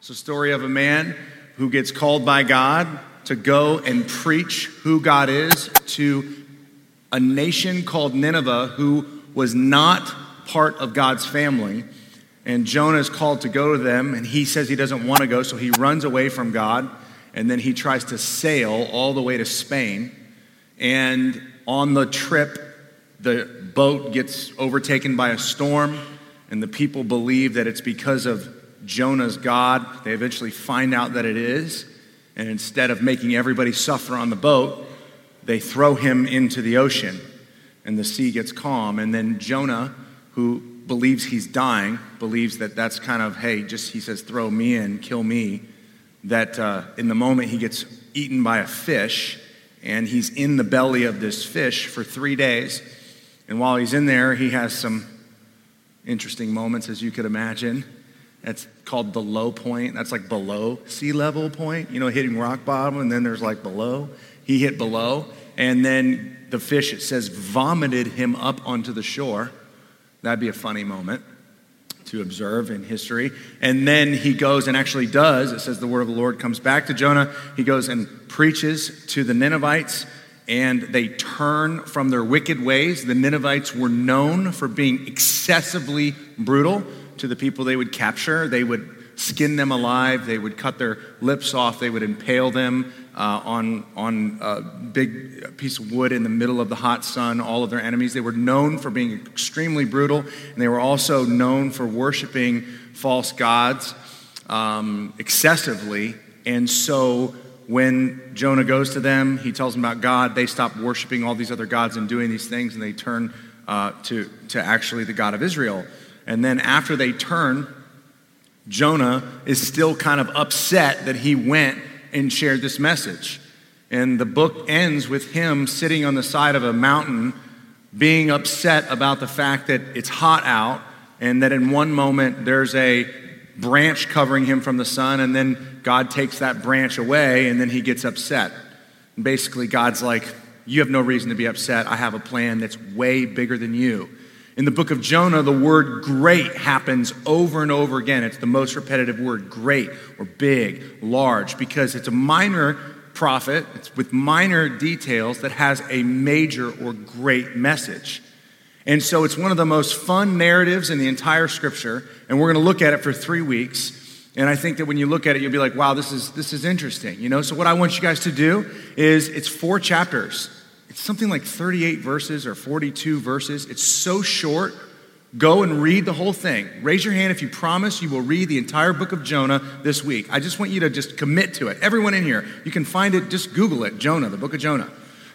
It's a story of a man who gets called by God to go and preach who God is to a nation called Nineveh who was not part of God's family. And Jonah is called to go to them, and he says he doesn't want to go, so he runs away from God, and then he tries to sail all the way to Spain. And on the trip, the boat gets overtaken by a storm, and the people believe that it's because of Jonah's God. They eventually find out that it is, and instead of making everybody suffer on the boat, they throw him into the ocean, and the sea gets calm. And then Jonah, who believes he's dying, believes that that's kind of, hey, just, he says, throw me in, kill me, that in the moment he gets eaten by a fish, and he's in the belly of this fish for 3 days. And while he's in there, he has some interesting moments, as you could imagine. That's called the low point. That's like below sea level point, hitting rock bottom, and then there's like below. He hit below, and then the fish, it says, vomited him up onto the shore. That'd be a funny moment to observe in history. And then he goes and actually does. It says the word of the Lord comes back to Jonah. He goes and preaches to the Ninevites, and they turn from their wicked ways. The Ninevites were known for being excessively brutal to the people they would capture. They would skin them alive. They would cut their lips off. They would impale them on a big piece of wood in the middle of the hot sun, all of their enemies. They were known for being extremely brutal, and they were also known for worshiping false gods excessively. And so when Jonah goes to them, he tells them about God. They stop worshiping all these other gods and doing these things, and they turn to actually the God of Israel. And then after they turn, Jonah is still kind of upset that he went and shared this message. And the book ends with him sitting on the side of a mountain being upset about the fact that it's hot out, and that in one moment there's a branch covering him from the sun, and then God takes that branch away, and then he gets upset. And basically God's like, you have no reason to be upset. I have a plan that's way bigger than you. In the book of Jonah, the word great happens over and over again. It's the most repetitive word, great or big, large, because it's a minor prophet. It's with minor details that has a major or great message. And so it's one of the most fun narratives in the entire scripture, and we're going to look at it for 3 weeks. And I think that when you look at it, you'll be like, wow, this is interesting. So what I want you guys to do is, it's 4 chapters. It's something like 38 verses or 42 verses. It's so short. Go and read the whole thing. Raise your hand if you promise you will read the entire book of Jonah this week. I just want you to just commit to it. Everyone in here, you can find it. Just Google it, Jonah, the book of Jonah.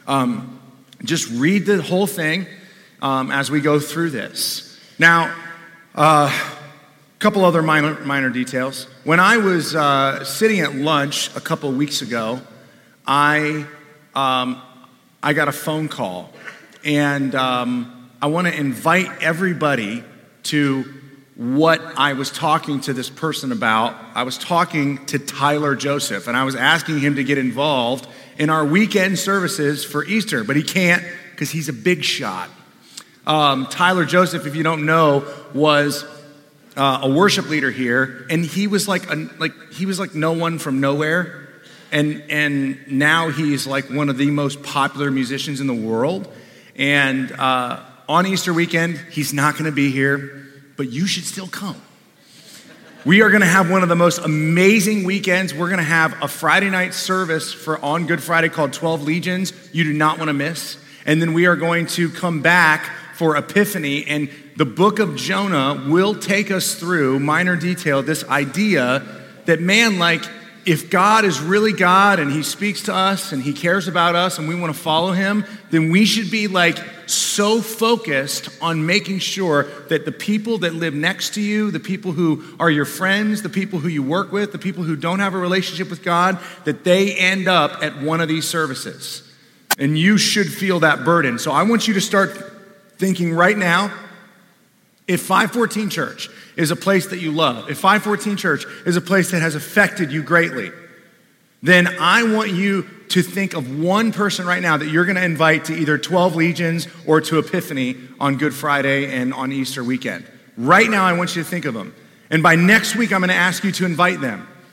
Just read the whole thing as we go through this. Now, a couple other minor details. When I was sitting at lunch a couple of weeks ago, I got a phone call, and I want to invite everybody to what I was talking to this person about. I was talking to Tyler Joseph, and I was asking him to get involved in our weekend services for Easter, but he can't because he's a big shot. Tyler Joseph, if you don't know, was a worship leader here, and he was like no one from nowhere. And now he's like one of the most popular musicians in the world. And on Easter weekend, he's not going to be here, but you should still come. We are going to have one of the most amazing weekends. We're going to have a Friday night service on Good Friday called 12 Legions. You do not want to miss. And then we are going to come back for Epiphany, and the book of Jonah will take us through minor detail, this idea that, man, like, if God is really God and he speaks to us and he cares about us and we want to follow him, then we should be like so focused on making sure that the people that live next to you, the people who are your friends, the people who you work with, the people who don't have a relationship with God, that they end up at one of these services. And you should feel that burden. So I want you to start thinking right now, if 514 Church is a place that you love, if 514 Church is a place that has affected you greatly, then I want you to think of one person right now that you're going to invite to either 12 Legions or to Epiphany on Good Friday and on Easter weekend. Right now, I want you to think of them. And by next week, I'm going to ask you to invite them.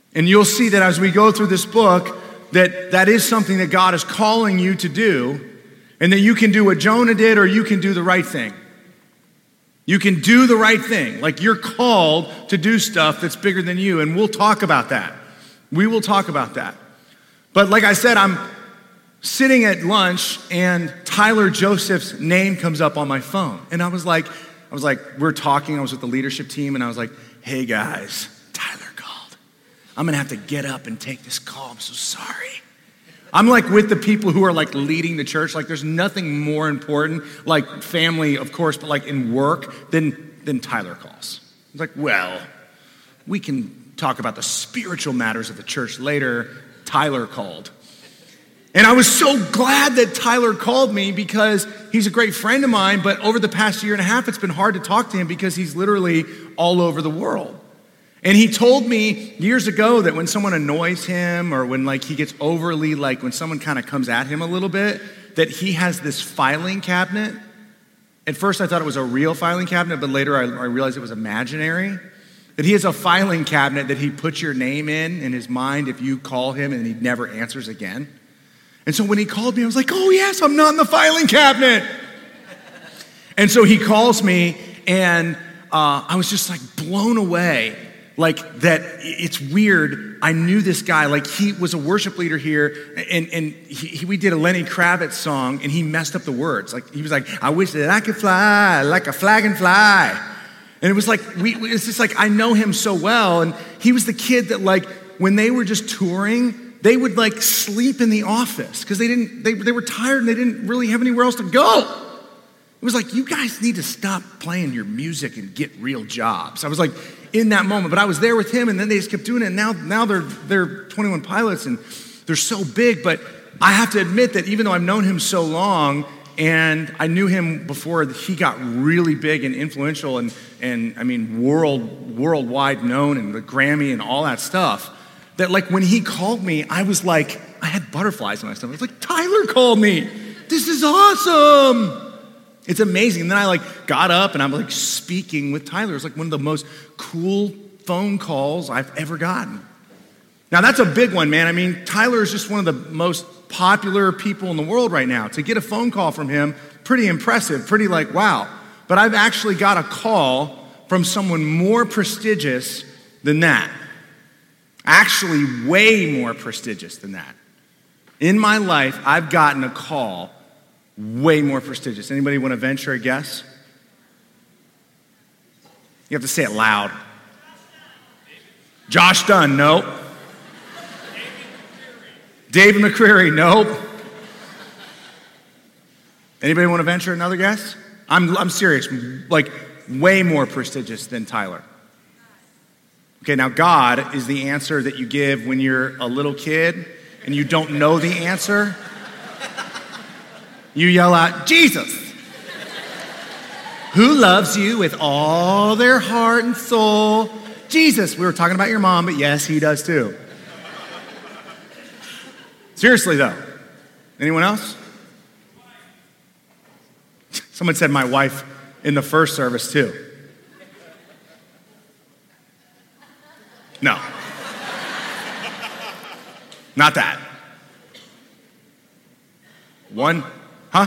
And you'll see that as we go through this book, that is something that God is calling you to do, and that you can do what Jonah did, or you can do the right thing. You can do the right thing. Like, you're called to do stuff that's bigger than you, and we'll talk about that. We will talk about that. But like I said, I'm sitting at lunch, and Tyler Joseph's name comes up on my phone. And I was like, we're talking, I was with the leadership team, and I was like, hey guys, Tyler called. I'm gonna have to get up and take this call, I'm so sorry. I'm like with the people who are like leading the church. Like, there's nothing more important, like family, of course, but like in work, than Tyler calls. It's like, well, we can talk about the spiritual matters of the church later. Tyler called. And I was so glad that Tyler called me, because he's a great friend of mine, but over the past year and a half, it's been hard to talk to him because he's literally all over the world. And he told me years ago that when someone annoys him, or when like he gets overly, like when someone kind of comes at him a little bit, that he has this filing cabinet. At first I thought it was a real filing cabinet, but later I realized it was imaginary. That he has a filing cabinet that he puts your name in his mind if you call him, and he never answers again. And so when he called me, I was like, oh yes, I'm not in the filing cabinet. And so he calls me, and I was just like blown away. Like, that it's weird. I knew this guy, like he was a worship leader here, and we did a Lenny Kravitz song, and he messed up the words. Like, he was like, I wish that I could fly like a flag and fly. And it was like, it's just like, I know him so well. And he was the kid that, like, when they were just touring, they would like sleep in the office because they were tired and they didn't really have anywhere else to go. It was like, you guys need to stop playing your music and get real jobs. I was like in that moment, but I was there with him, and then they just kept doing it. And now they're 21 Pilots, and they're so big. But I have to admit that even though I've known him so long, and I knew him before he got really big and influential, and I mean worldwide known, and the Grammy and all that stuff, that like when he called me, I was like, I had butterflies in my stomach. I was like, Tyler called me. This is awesome. It's amazing. And then I like got up, and I'm like speaking with Tyler. It's like one of the most cool phone calls I've ever gotten. Now that's a big one, man. I mean, Tyler is just one of the most popular people in the world right now. To get a phone call from him, pretty impressive, pretty like, wow. But I've actually got a call from someone more prestigious than that. Actually, way more prestigious than that. In my life, I've gotten a call way more prestigious. Anybody want to venture a guess? You have to say it loud. Josh Dunn, nope. David McCreary, nope. Anybody want to venture another guess? I'm serious, like way more prestigious than Tyler. Okay, now God is the answer that you give when you're a little kid and you don't know the answer. You yell out, Jesus, who loves you with all their heart and soul. Jesus, we were talking about your mom, but yes, he does too. Seriously though, anyone else? Someone said my wife in the first service too. No. Not that. One, huh?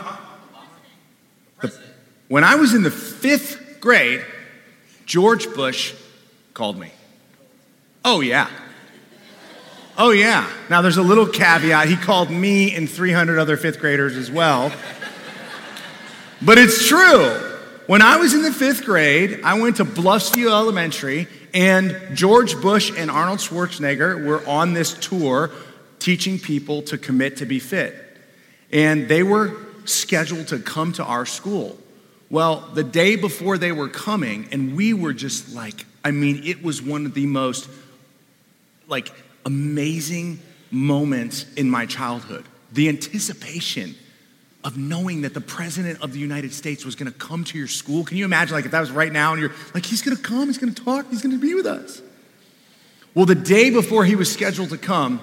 When I was in the 5th grade, George Bush called me. Oh yeah. Oh yeah. Now there's a little caveat. He called me and 300 other 5th graders as well. But it's true. When I was in the 5th grade, I went to Bluffsview Elementary, and George Bush and Arnold Schwarzenegger were on this tour teaching people to commit to be fit. And they were scheduled to come to our school. Well, the day before they were coming, and we were just like, I mean, it was one of the most like amazing moments in my childhood. The anticipation of knowing that the president of the United States was going to come to your school. Can you imagine, like, if that was right now and you're like, he's going to come, he's going to talk, he's going to be with us. Well, the day before he was scheduled to come,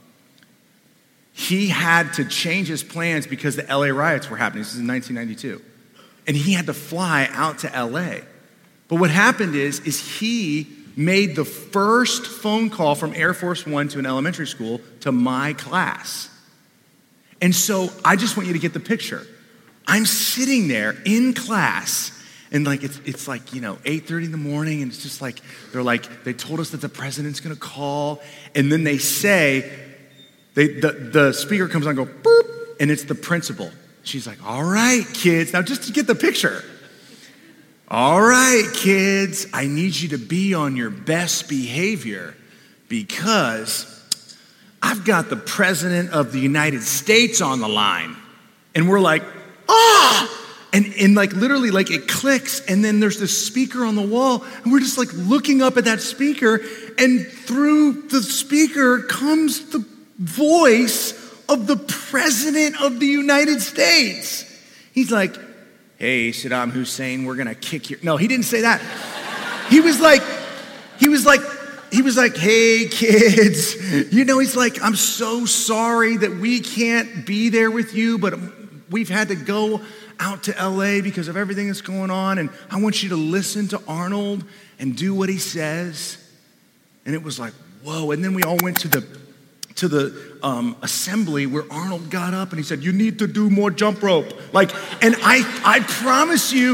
he had to change his plans because the LA riots were happening. This is in 1992. And he had to fly out to LA. But what happened is he made the first phone call from Air Force One to an elementary school to my class. And so I just want you to get the picture. I'm sitting there in class, and like it's like, 8:30 in the morning, and it's just like, they told us that the president's gonna call, and then they say, the speaker comes on and go, boop, and it's the principal. She's like, all right, kids, now just to get the picture. All right, kids, I need you to be on your best behavior because I've got the President of the United States on the line. And we're like, and like literally like it clicks, and then there's this speaker on the wall, and we're just like looking up at that speaker, and through the speaker comes the voice of the President of the United States. He's like, hey, Saddam Hussein, we're gonna kick your... No, he didn't say that. He was like, hey, kids. He's like, I'm so sorry that we can't be there with you, but we've had to go out to LA because of everything that's going on, and I want you to listen to Arnold and do what he says. And it was like, whoa. And then we all went to the assembly where Arnold got up and he said, you need to do more jump rope. And I promise you,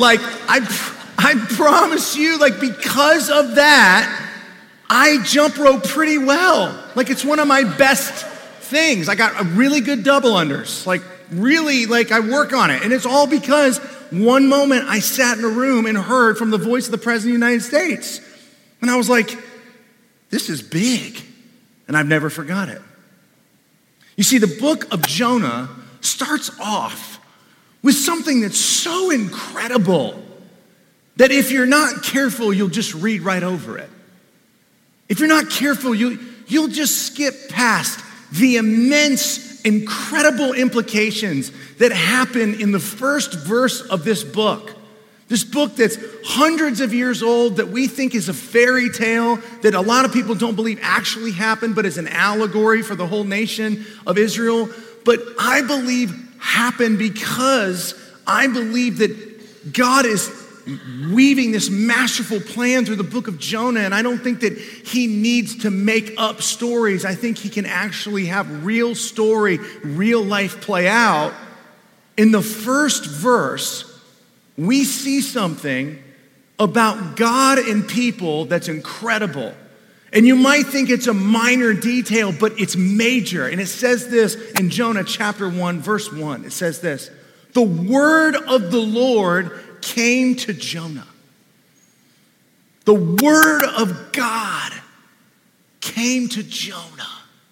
I promise you, because of that, I jump rope pretty well. It's one of my best things. I got a really good double unders. I work on it. And it's all because one moment I sat in a room and heard from the voice of the President of the United States. And I was like, this is big. And I've never forgot it. You see, the book of Jonah starts off with something that's so incredible that if you're not careful, you'll just read right over it. If you're not careful, you'll just skip past the immense, incredible implications that happen in the first verse of this book. This book that's hundreds of years old, that we think is a fairy tale, that a lot of people don't believe actually happened, but is an allegory for the whole nation of Israel. But I believe happened because I believe that God is weaving this masterful plan through the book of Jonah, and I don't think that he needs to make up stories. I think he can actually have real story, real life play out. In the first verse, we see something about God and people that's incredible. And you might think it's a minor detail, but it's major. And it says this in Jonah chapter 1, verse 1. It says this, the word of the Lord came to Jonah. The word of God came to Jonah.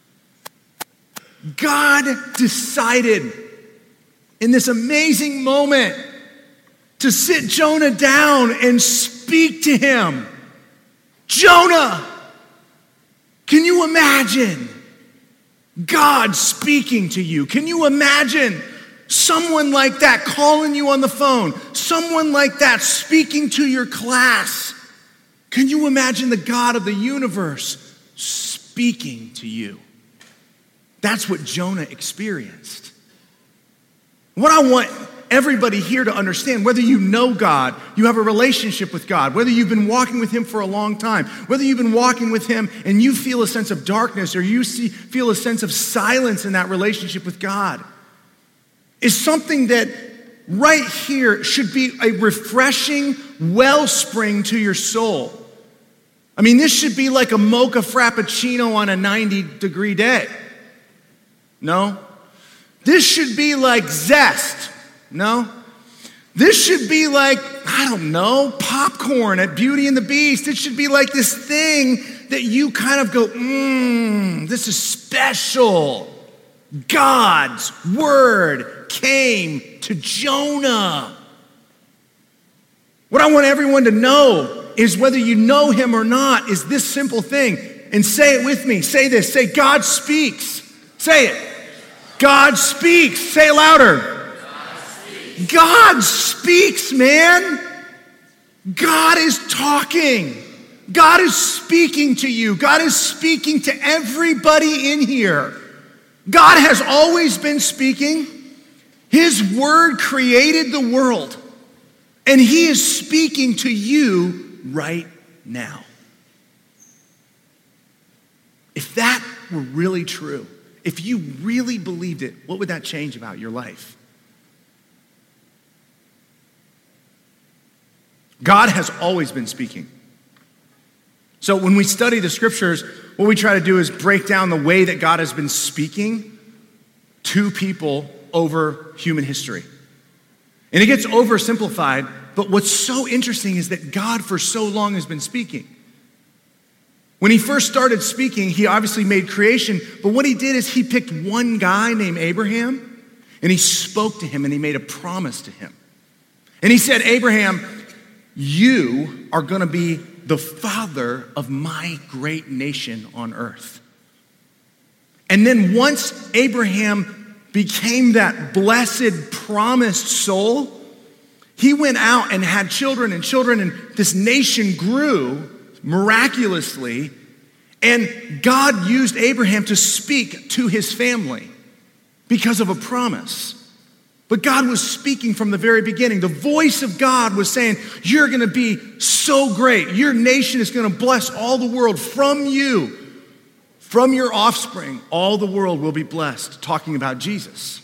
God decided in this amazing moment to sit Jonah down and speak to him. Jonah, can you imagine God speaking to you? Can you imagine someone like that calling you on the phone? Someone like that speaking to your class? Can you imagine the God of the universe speaking to you? That's what Jonah experienced. What I want everybody here to understand, whether you know God, you have a relationship with God, whether you've been walking with him for a long time, whether you've been walking with him and you feel a sense of darkness or you feel a sense of silence in that relationship with God, is something that right here should be a refreshing wellspring to your soul. I mean, this should be like a mocha frappuccino on a 90-degree day. No? This should be like zest. No? This should be like, I don't know, popcorn at Beauty and the Beast. It should be like this thing that you kind of go, this is special. God's word came to Jonah. What I want everyone to know is, whether you know him or not, is this simple thing. And say it with me. Say this. Say, God speaks. Say it. God speaks. Say it louder. God speaks, man. God is talking. God is speaking to you. God is speaking to everybody in here. God has always been speaking. His word created the world, and he is speaking to you right now. If that were really true, if you really believed it, what would that change about your life? God has always been speaking. So when we study the scriptures, what we try to do is break down the way that God has been speaking to people over human history. And it gets oversimplified, but what's so interesting is that God for so long has been speaking. When he first started speaking, he obviously made creation, but what he did is he picked one guy named Abraham, and he spoke to him, and he made a promise to him. And he said, Abraham, you are going to be the father of my great nation on earth. And then once Abraham became that blessed, promised soul, he went out and had children, and this nation grew miraculously, and God used Abraham to speak to his family because of a promise. But God was speaking from the very beginning. The voice of God was saying, you're going to be so great. Your nation is going to bless all the world from you. From your offspring, all the world will be blessed. Talking about Jesus.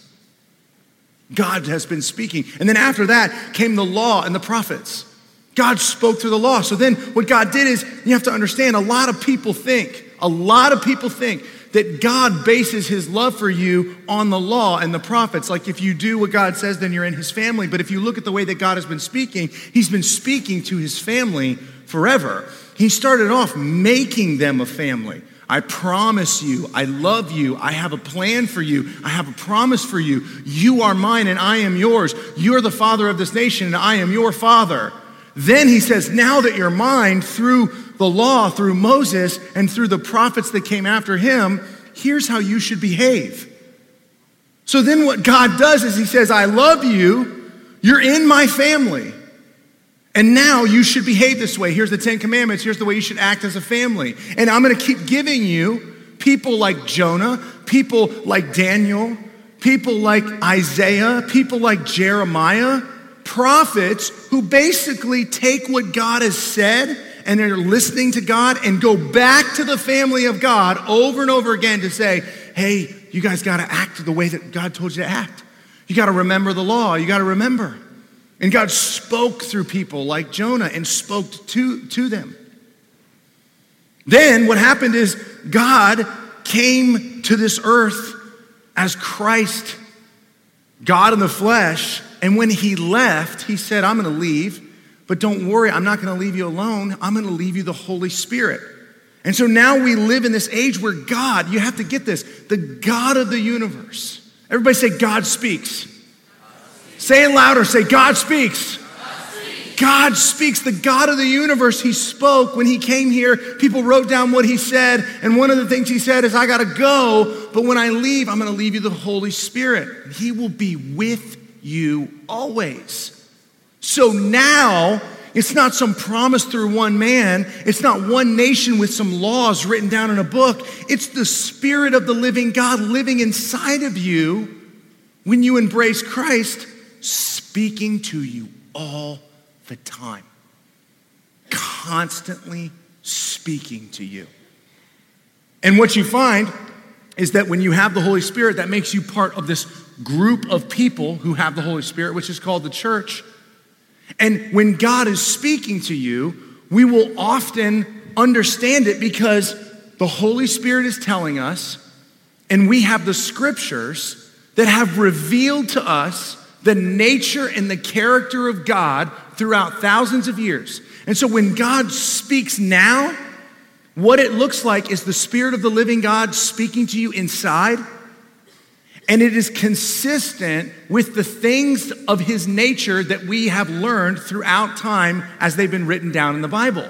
God has been speaking. And then after that came the law and the prophets. God spoke through the law. So then what God did is, you have to understand, a lot of people think that God bases his love for you on the law and the prophets. Like if you do what God says, then you're in his family. But if you look at the way that God has been speaking, he's been speaking to his family forever. He started off making them a family. I promise you, I love you, I have a plan for you, I have a promise for you. You are mine and I am yours. You're the father of this nation and I am your father. Then he says, now that you're mine through the law, through Moses, and through the prophets that came after him, here's how you should behave. So then what God does is he says, I love you, you're in my family, and now you should behave this way. Here's the 10 Commandments, here's the way you should act as a family. And I'm gonna keep giving you people like Jonah, people like Daniel, people like Isaiah, people like Jeremiah, prophets who basically take what God has said and they're listening to God and go back to the family of God over and over again to say, hey, you guys got to act the way that God told you to act. You got to remember the law. You got to remember. And God spoke through people like Jonah and spoke to them. Then what happened is God came to this earth as Christ, God in the flesh. And when he left, he said, I'm going to leave, but don't worry, I'm not going to leave you alone. I'm going to leave you the Holy Spirit. And so now we live in this age where God, you have to get this, the God of the universe. Everybody say, God speaks. Say it louder, say, God speaks. God speaks, the God of the universe. He spoke when he came here. People wrote down what he said. And one of the things he said is, I got to go, but when I leave, I'm going to leave you the Holy Spirit. He will be with you always. So now, it's not some promise through one man. It's not one nation with some laws written down in a book. It's the Spirit of the living God living inside of you when you embrace Christ, speaking to you all the time. Constantly speaking to you. And what you find is that when you have the Holy Spirit, that makes you part of this group of people who have the Holy Spirit, which is called the church. And when God is speaking to you, we will often understand it because the Holy Spirit is telling us, and we have the scriptures that have revealed to us the nature and the character of God throughout thousands of years. And so when God speaks now, what it looks like is the Spirit of the living God speaking to you inside. And it is consistent with the things of his nature that we have learned throughout time as they've been written down in the Bible.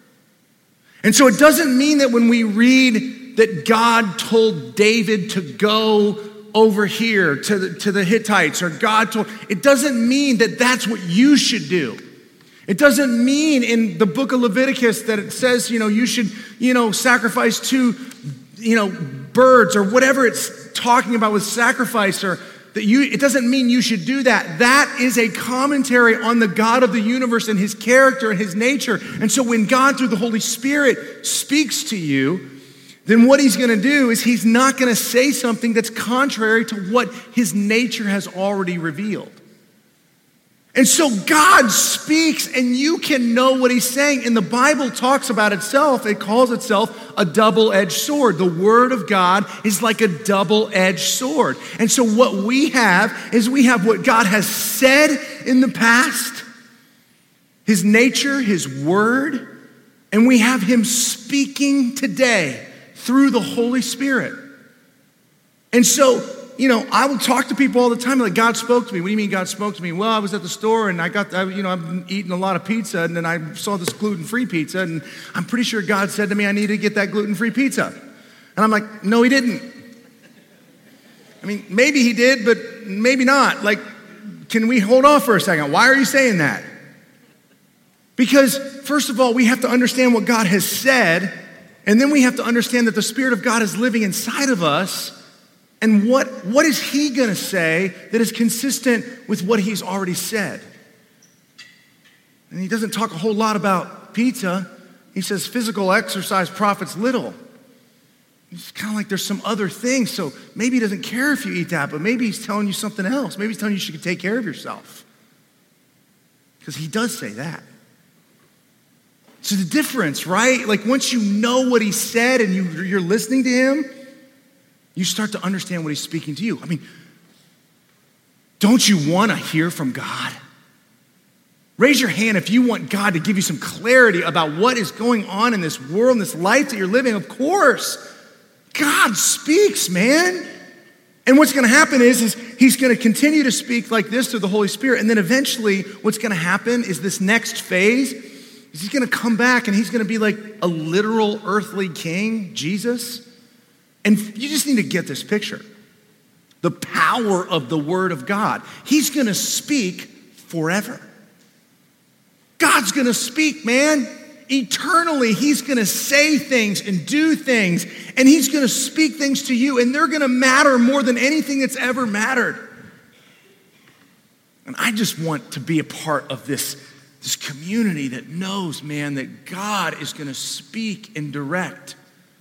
And so it doesn't mean that when we read that God told David to go over here to the Hittites, or God told, it doesn't mean that that's what you should do. It doesn't mean in the book of Leviticus that it says, you should, sacrifice 2, birds or whatever it's talking about with sacrifice, or that it doesn't mean you should do that. That is a commentary on the God of the universe and his character and his nature. And so when God through the Holy Spirit speaks to you, then what he's going to do is he's not going to say something that's contrary to what his nature has already revealed. And so God speaks, and you can know what he's saying. And the Bible talks about itself. It calls itself a double-edged sword. The word of God is like a double-edged sword. And so what we have is we have what God has said in the past, his nature, his word, and we have him speaking today through the Holy Spirit. And so, I will talk to people all the time like, God spoke to me. What do you mean God spoke to me? Well, I was at the store and I've been eating a lot of pizza, and then I saw this gluten-free pizza, and I'm pretty sure God said to me I need to get that gluten-free pizza. And I'm like, no, he didn't. I mean, maybe he did, but maybe not. Like, can we hold off for a second? Why are you saying that? Because, first of all, we have to understand what God has said, and then we have to understand that the Spirit of God is living inside of us. And what is he going to say that is consistent with what he's already said? And he doesn't talk a whole lot about pizza. He says physical exercise profits little. It's kind of like there's some other things. So maybe he doesn't care if you eat that, but maybe he's telling you something else. Maybe he's telling you should take care of yourself. Because he does say that. So the difference, right? Like once you know what he said and you're listening to him, you start to understand what he's speaking to you. I mean, don't you want to hear from God? Raise your hand if you want God to give you some clarity about what is going on in this world, in this life that you're living. Of course, God speaks, man. And what's going to happen is he's going to continue to speak like this through the Holy Spirit. And then eventually what's going to happen is this next phase is he's going to come back and he's going to be like a literal earthly king, Jesus. And you just need to get this picture. The power of the word of God. He's going to speak forever. God's going to speak, man. Eternally, he's going to say things and do things. And he's going to speak things to you. And they're going to matter more than anything that's ever mattered. And I just want to be a part of this community that knows, man, that God is going to speak and direct.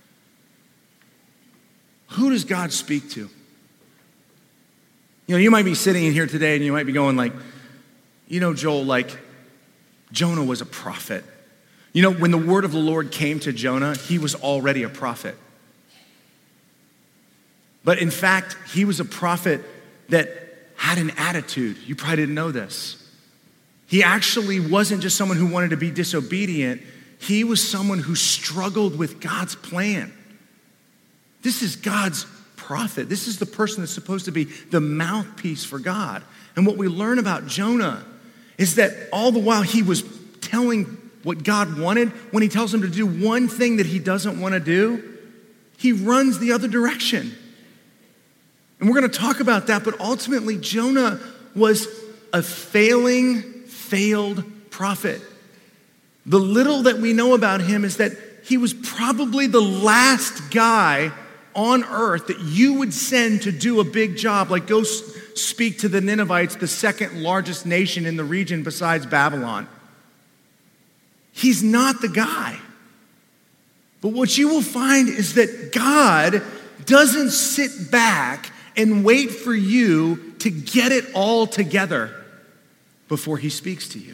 Who does God speak to? You might be sitting in here today and you might be going like, Joel, like Jonah was a prophet. When the word of the Lord came to Jonah, he was already a prophet. But in fact, he was a prophet that had an attitude. You probably didn't know this. He actually wasn't just someone who wanted to be disobedient. He was someone who struggled with God's plan. This is God's prophet. This is the person that's supposed to be the mouthpiece for God. And what we learn about Jonah is that all the while he was telling what God wanted, when he tells him to do one thing that he doesn't want to do, he runs the other direction. And we're going to talk about that, but ultimately Jonah was a failed prophet. The little that we know about him is that he was probably the last guy on earth that you would send to do a big job, like go speak to the Ninevites, the second largest nation in the region besides Babylon. He's not the guy. But what you will find is that God doesn't sit back and wait for you to get it all together before he speaks to you.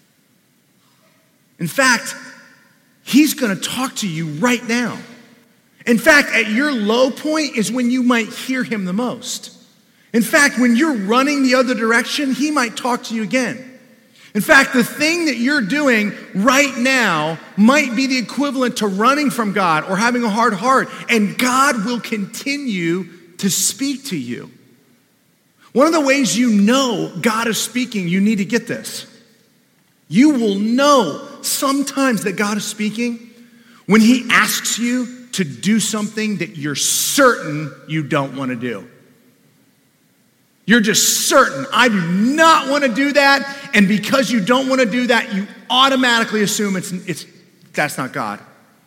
In fact, he's going to talk to you right now. In fact, at your low point is when you might hear him the most. In fact, when you're running the other direction, he might talk to you again. In fact, the thing that you're doing right now might be the equivalent to running from God or having a hard heart, and God will continue to speak to you. One of the ways you know God is speaking, you need to get this. You will know sometimes that God is speaking when he asks you to do something that you're certain you don't want to do. You're just certain, I do not want to do that, and because you don't want to do that, you automatically assume that's not God.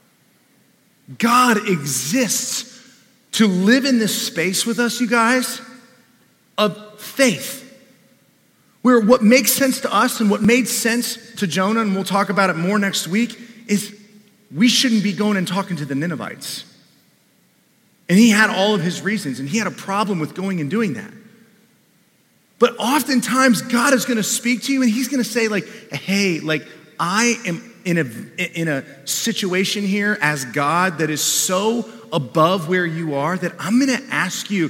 God exists to live in this space with us, you guys, of faith. Where what makes sense to us and what made sense to Jonah, and we'll talk about it more next week, is we shouldn't be going and talking to the Ninevites. And he had all of his reasons, and he had a problem with going and doing that. But oftentimes, God is going to speak to you, and he's going to say, like, hey, like, I am in a situation here as God that is so above where you are that I'm going to ask you,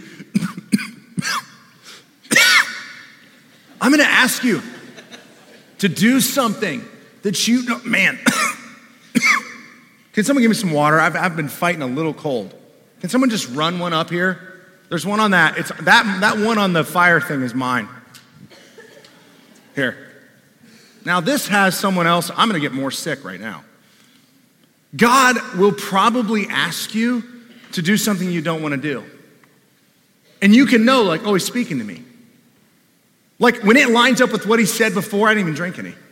I'm going to ask you to do something that you know, man. Can someone give me some water? I've been fighting a little cold. Can someone just run one up here? There's one on that. It's that one on the fire thing is mine. Here. Now this has someone else. I'm going to get more sick right now. God will probably ask you to do something you don't want to do. And you can know, like, oh, he's speaking to me. Like when it lines up with what he said before, I didn't even drink any.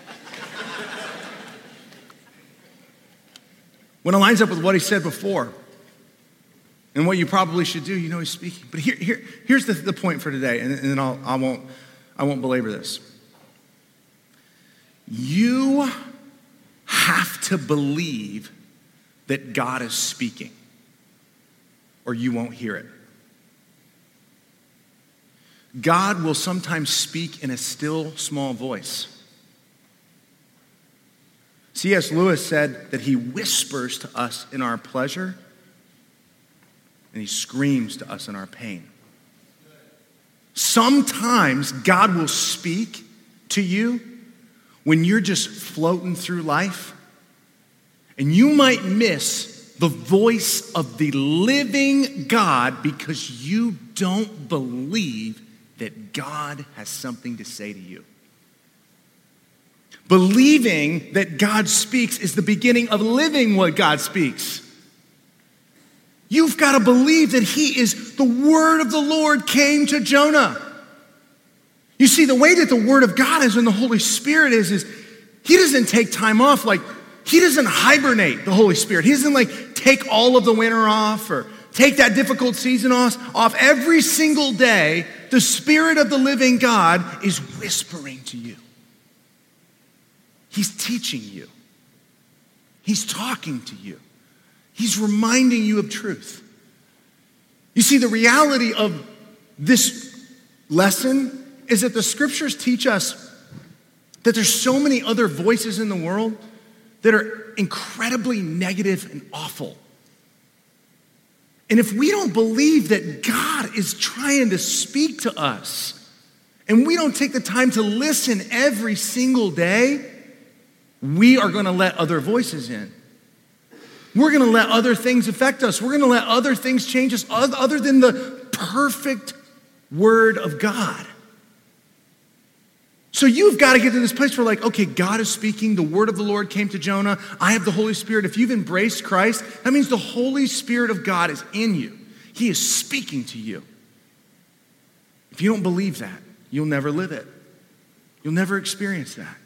When it lines up with what he said before and what you probably should do, you know he's speaking. But here's the point for today, and then I won't belabor this. You have to believe that God is speaking, or you won't hear it. God will sometimes speak in a still, small voice. C.S. Lewis said that he whispers to us in our pleasure, and he screams to us in our pain. Sometimes God will speak to you when you're just floating through life, and you might miss the voice of the living God because you don't believe that God has something to say to you. Believing that God speaks is the beginning of living what God speaks. You've got to believe that he is the word of the Lord came to Jonah. You see, the way that the word of God is and the Holy Spirit is he doesn't take time off. Like, he doesn't hibernate, the Holy Spirit. He doesn't like take all of the winter off or take that difficult season off. Every single day, the Spirit of the living God is whispering to you. He's teaching you. He's talking to you. He's reminding you of truth. You see, the reality of this lesson is that the scriptures teach us that there's so many other voices in the world that are incredibly negative and awful. And if we don't believe that God is trying to speak to us, and we don't take the time to listen every single day, we are going to let other voices in. We're going to let other things affect us. We're going to let other things change us other than the perfect word of God. So you've got to get to this place where like, okay, God is speaking. The word of the Lord came to Jonah. I have the Holy Spirit. If you've embraced Christ, that means the Holy Spirit of God is in you. He is speaking to you. If you don't believe that, you'll never live it. You'll never experience that.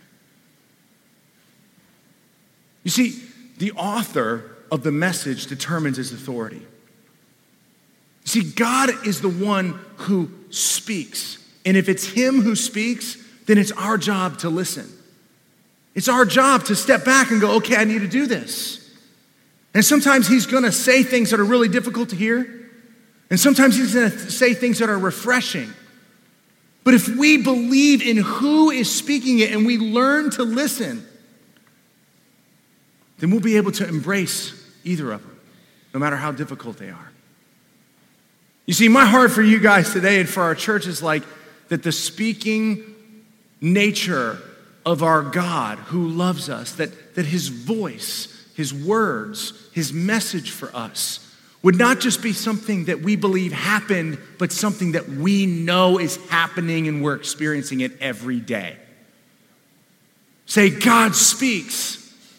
You see, the author of the message determines his authority. See, God is the one who speaks. And if it's him who speaks, then it's our job to listen. It's our job to step back and go, okay, I need to do this. And sometimes he's going to say things that are really difficult to hear. And sometimes he's going to say things that are refreshing. But if we believe in who is speaking it and we learn to listen, then we'll be able to embrace either of them, no matter how difficult they are. You see, my heart for you guys today and for our church is like that the speaking nature of our God who loves us, that his voice, his words, his message for us would not just be something that we believe happened, but something that we know is happening and we're experiencing it every day. Say, God speaks.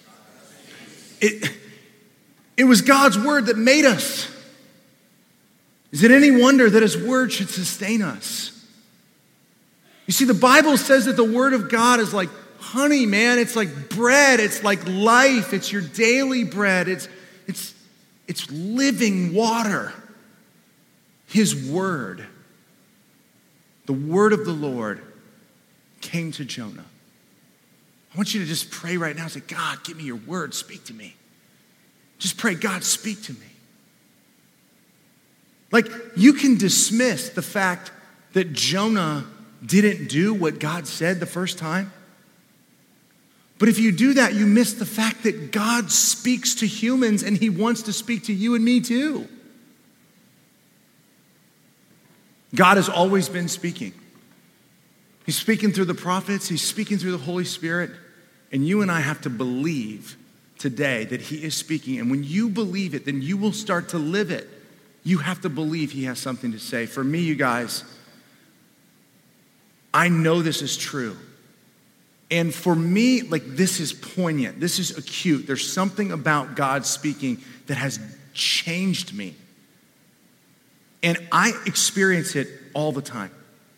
It was God's word that made us. Is it any wonder that his word should sustain us? You see, the Bible says that the word of God is like honey, man. It's like bread. It's like life. It's your daily bread. It's living water. His word, the word of the Lord, came to Jonah. I want you to just pray right now and say, God, give me your word. Speak to me. Just pray, God, speak to me. Like, you can dismiss the fact that Jonah didn't do what God said the first time. But if you do that, you miss the fact that God speaks to humans and he wants to speak to you and me too. God has always been speaking. He's speaking through the prophets. He's speaking through the Holy Spirit. And you and I have to believe today that he is speaking. And when you believe it, then you will start to live it. You have to believe he has something to say. For me, you guys, I know this is true. And for me, like, this is poignant. This is acute. There's something about God speaking that has changed me. And I experience it all the time.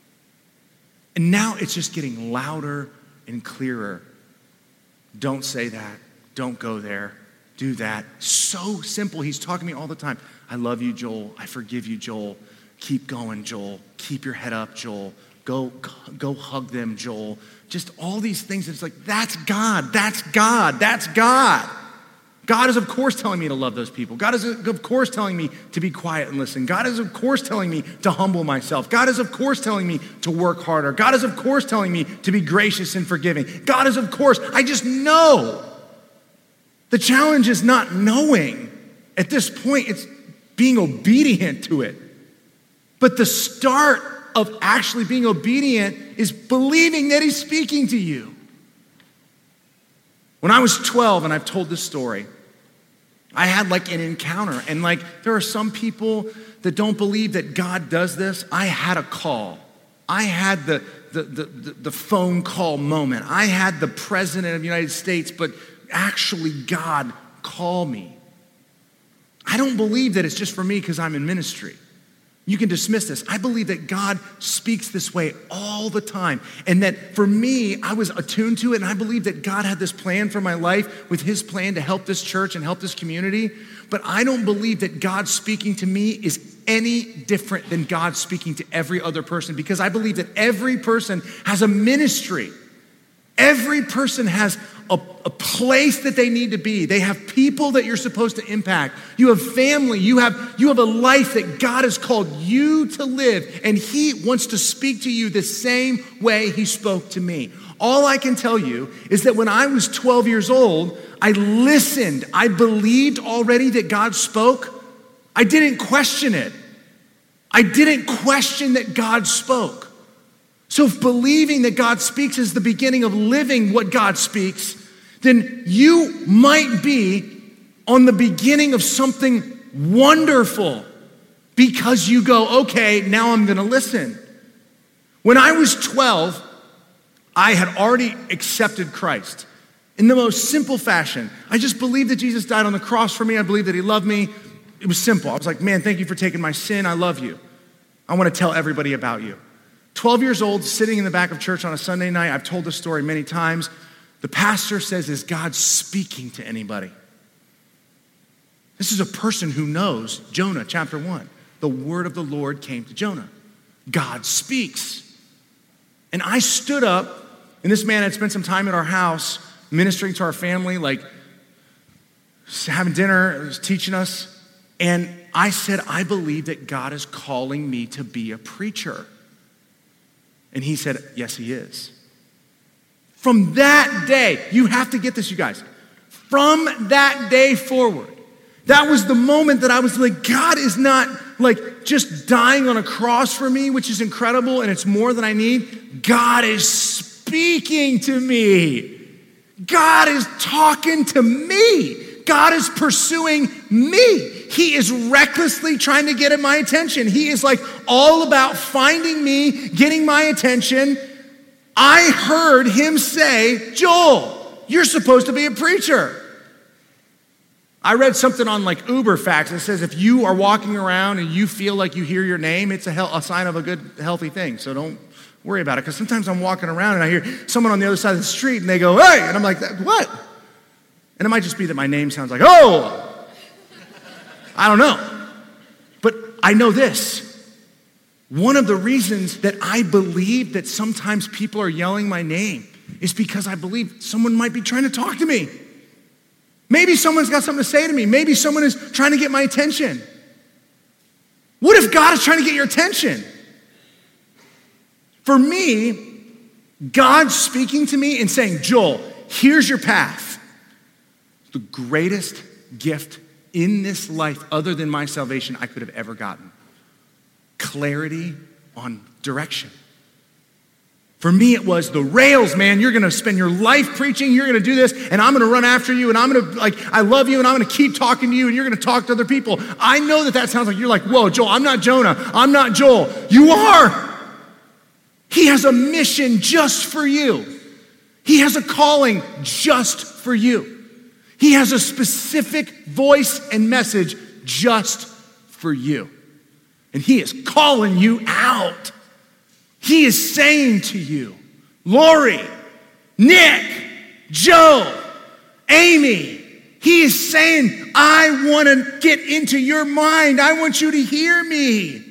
And now it's just getting louder and clearer. Don't say that. Don't go there. Do that. So simple. He's talking to me all the time. I love you, Joel. I forgive you, Joel. Keep going, Joel. Keep your head up, Joel. Go hug them, Joel. Just all these things. It's like, that's God. That's God. That's God. God is, of course, telling me to love those people. God is, of course, telling me to be quiet and listen. God is, of course, telling me to humble myself. God is, of course, telling me to work harder. God is, of course, telling me to be gracious and forgiving. God is, of course, I just know. The challenge is not knowing. At this point, it's being obedient to it. But the start of actually being obedient is believing that he's speaking to you. When I was 12, and I've told this story, I had like an encounter. And like, there are some people that don't believe that God does this. I had a call. I had the phone call moment. I had the president of the United States, but actually God call me. I don't believe that it's just for me because I'm in ministry. You can dismiss this. I believe that God speaks this way all the time. And that for me, I was attuned to it. And I believe that God had this plan for my life with his plan to help this church and help this community. But I don't believe that God speaking to me is any different than God speaking to every other person. Because I believe that every person has a ministry. Every person has a place that they need to be. They have people that you're supposed to impact. You have family. You have a life that God has called you to live. And he wants to speak to you the same way he spoke to me. All I can tell you is that when I was 12 years old, I listened. I believed already that God spoke. I didn't question it. I didn't question that God spoke. So if believing that God speaks is the beginning of living what God speaks, then you might be on the beginning of something wonderful because you go, okay, now I'm going to listen. When I was 12, I had already accepted Christ in the most simple fashion. I just believed that Jesus died on the cross for me. I believed that he loved me. It was simple. I was like, man, thank you for taking my sin. I love you. I want to tell everybody about you. 12 years old, sitting in the back of church on a Sunday night. I've told this story many times. The pastor says, is God speaking to anybody? This is a person who knows Jonah, chapter 1. The word of the Lord came to Jonah. God speaks. And I stood up, and this man had spent some time at our house ministering to our family, like having dinner, teaching us. And I said, I believe that God is calling me to be a preacher. And he said, yes, he is. From that day, you have to get this, you guys. From that day forward, that was the moment that I was like, God is not like just dying on a cross for me, which is incredible and it's more than I need. God is speaking to me. God is talking to me. God is pursuing me. He is recklessly trying to get at my attention. He is like all about finding me, getting my attention. I heard him say, Joel, you're supposed to be a preacher. I read something on like Uber Facts that says if you are walking around and you feel like you hear your name, it's a sign of a good, healthy thing. So don't worry about it. Because sometimes I'm walking around and I hear someone on the other side of the street and they go, hey, and I'm like, what? And it might just be that my name sounds like, oh, I don't know. But I know this. One of the reasons that I believe that sometimes people are yelling my name is because I believe someone might be trying to talk to me. Maybe someone's got something to say to me. Maybe someone is trying to get my attention. What if God is trying to get your attention? For me, God speaking to me and saying, Joel, here's your path. The greatest gift in this life other than my salvation I could have ever gotten. Clarity on direction. For me, it was the rails, man. You're going to spend your life preaching. You're going to do this, and I'm going to run after you, and I'm going to, I love you, and I'm going to keep talking to you, and you're going to talk to other people. I know that sounds like you're like, whoa, Joel, I'm not Jonah. I'm not Joel. You are. He has a mission just for you. He has a calling just for you. He has a specific voice and message just for you. And he is calling you out. He is saying to you, Lori, Nick, Joe, Amy, he is saying, I want to get into your mind. I want you to hear me.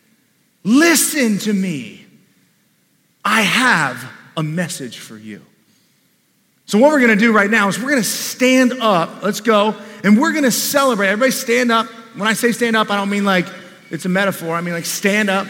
Listen to me. I have a message for you. So what we're going to do right now is we're going to stand up. Let's go. And we're going to celebrate. Everybody stand up. When I say stand up, I don't mean like it's a metaphor. I mean like stand up.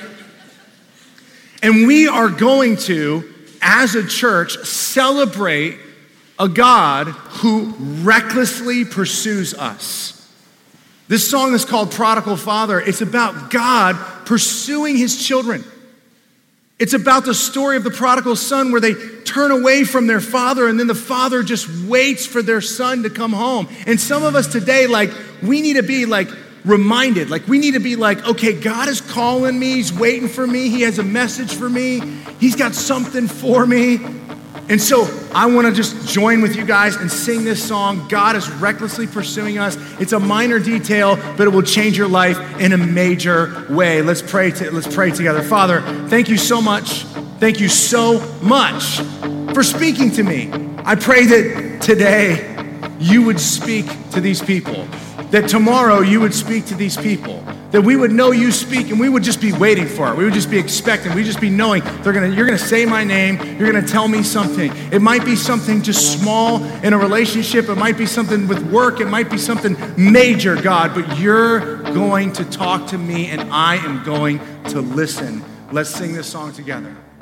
And we are going to, as a church, celebrate a God who recklessly pursues us. This song is called Prodigal Father. It's about God pursuing his children. It's about the story of the prodigal son where they turn away from their father and then the father just waits for their son to come home. And some of us today, we need to be reminded, we need to be okay, God is calling me. He's waiting for me. He has a message for me. He's got something for me. And so I want to just join with you guys and sing this song. God is recklessly pursuing us. It's a minor detail, but it will change your life in a major way. Let's pray together. Father, thank you so much. Thank you so much for speaking to me. I pray that today you would speak to these people, that tomorrow you would speak to these people, that we would know you speak and we would just be waiting for it. We would just be expecting. We'd just be knowing you're gonna say my name. You're gonna tell me something. It might be something just small in a relationship. It might be something with work. It might be something major, God, but you're going to talk to me and I am going to listen. Let's sing this song together.